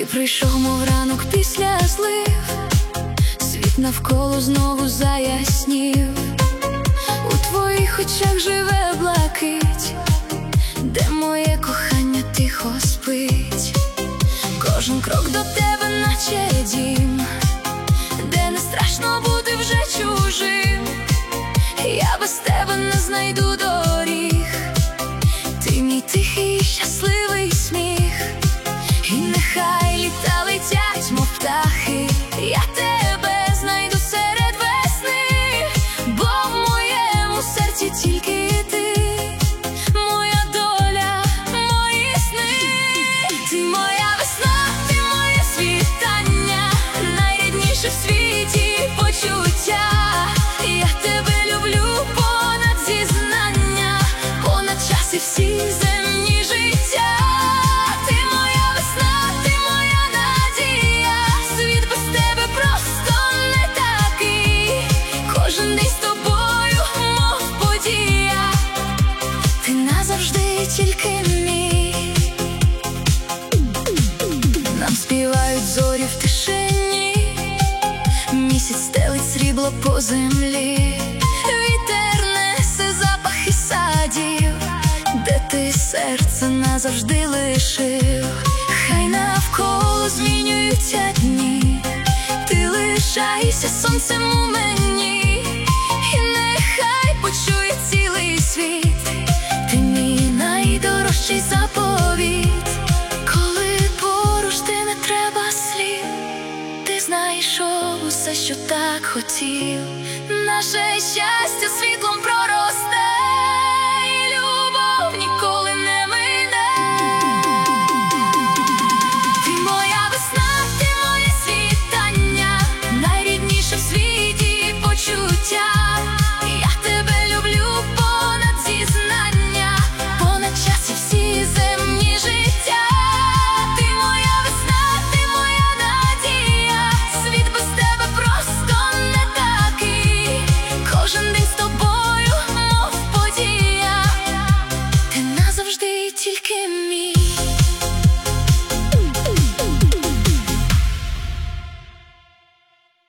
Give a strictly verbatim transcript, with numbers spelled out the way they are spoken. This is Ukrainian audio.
прийшов, мов ранок після злив, світ навколо знову заяснів. У твоїх очах живе блакить, де моє кохання тихо спить. Кожен крок до тебе наче дім, де не страшно бути вже чужим. Я без тебе не знайду доріг, ти мій тихий щасливий сміх. І нехай літа летять, мов птахи, я тебе знайду серед весни, бо в моєму серці тільки ти, моя доля, мої сни. Ти моя весна, ти моє світання, найрідніше в світі почуття. Я тебе люблю понад зізнання, понад час і всі земні життя. Ти моя весна, ти моя надія, світ без тебе просто не такий. Кожен день з тобою, мов подія, ти назавжди тільки мій. Нам співають зорі в тишині, місяць стелить срібло по землі. Вітер несе запахи садів, де ти серце назавжди лишив. Хай навколо змінюються дні, ти лишайся сонцем у мені. І нехай почує цілий світ